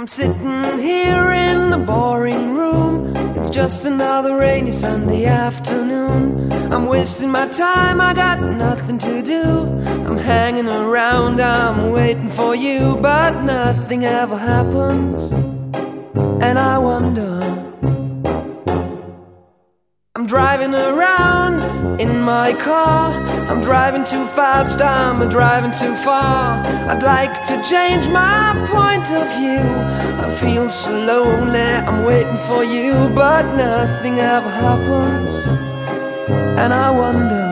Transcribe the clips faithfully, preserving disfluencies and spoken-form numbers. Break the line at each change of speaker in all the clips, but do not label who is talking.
I'm sitting here in the boring room. It's just another rainy Sunday afternoon. I'm wasting my time, I got nothing to do. I'm hanging around, I'm waiting for you, but nothing ever happens. And I wonder, I'm driving around in my car. I'm driving too fast, I'm driving too far. I'd like to change my point of view. I feel so lonely, I'm waiting for you, but nothing ever happens. And I wonder,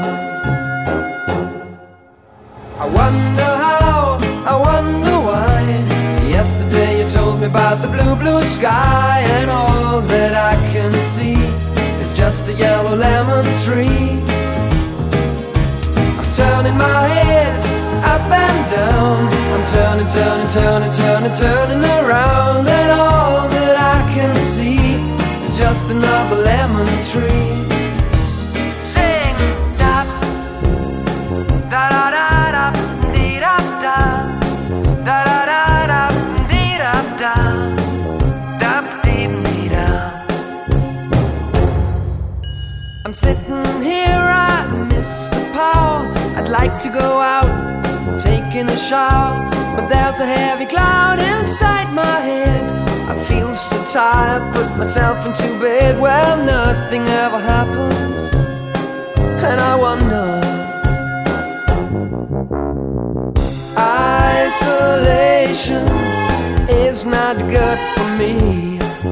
I wonder how, I wonder why. Yesterday you told me about the blue, blue sky, and all that I can see is just a yellow lemon tree. I'm turning my head up and down. I'm turning, turning, turning, turning, turning around, and all that I can see is just another lemon tree. Sing da da da da da dee da da da da da da dee da da da dee dee da. I'm sitting here, I miss the power. I'd like to go out, taking a shower, but there's a heavy cloud inside my head. I feel so tired, put myself into bed. Well, nothing ever happens, and I wonder, isolation is not good for me.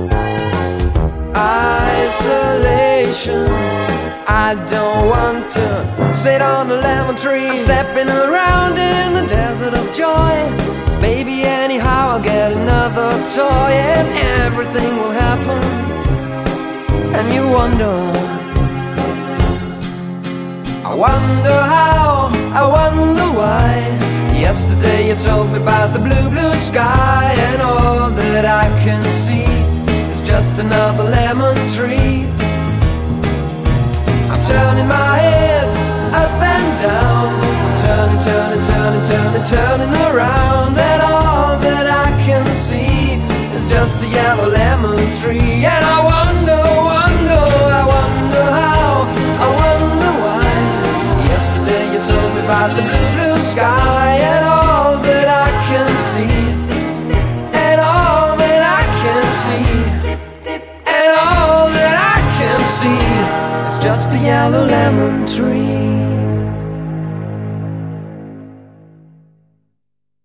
Isolation, I don't want to sit on a lemon tree. I'm stepping around in the desert of joy. Baby, anyhow I'll get another toy, and everything will happen. And you wonder, I wonder how, I wonder why. Yesterday you told me about the blue, blue sky, and all that I can see is just another lemon tree. I'm turning my head up and down. I'm turning, turning, turning, turning, turning around, and all that I can see is just a yellow lemon tree. And I wonder, wonder, I wonder how, I wonder why. Yesterday you told me about the blue, blue sky, and all that I can see, and all that I can see, and all that I can see is just a yellow lemon tree.